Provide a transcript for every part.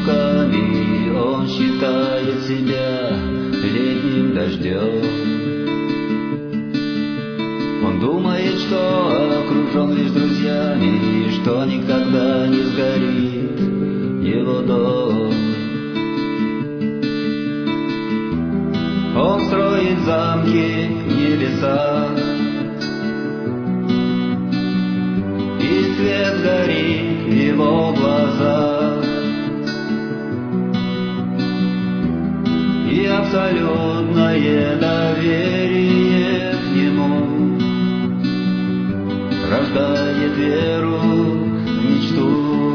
руками, он считает себя летним дождем. Он думает, что окружен лишь друзьями, и что никогда не сгорит его дом. Он строит замки в небесах, и свет горит в его глазах, и абсолютное доверие к нему рождает веру в мечту.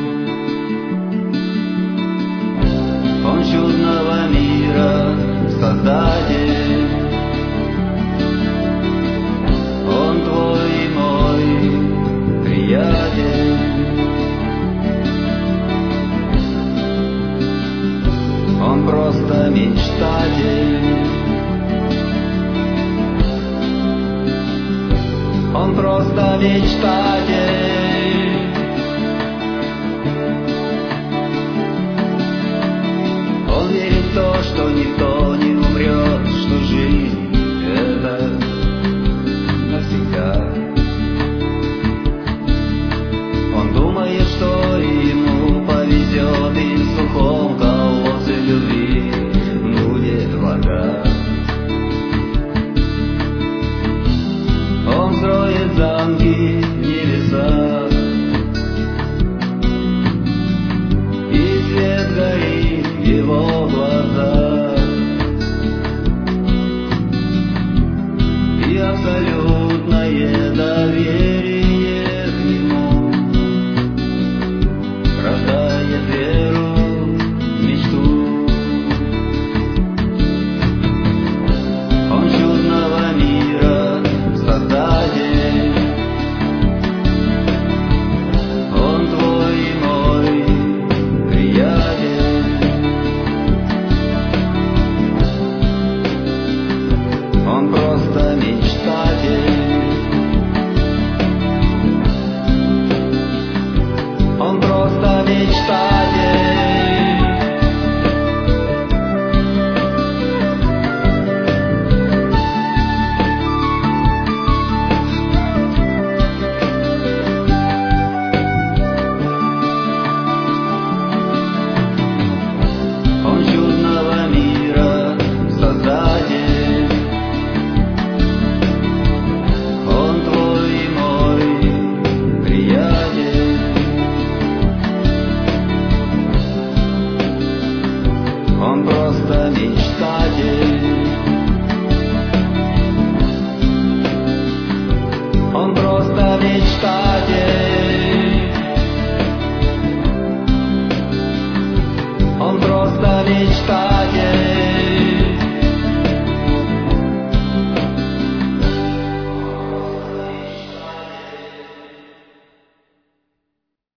Он чудного мира создатель, он твой и мой приятель. Он просто мечтатель, он просто мечтатель. Он верит в то, что никто не умрет, что жизнь — это навсегда. Он думает, что ему повезет, и в сухом колодце любви будет вода. Он строит замки в небесах, и свет горит в его глазах,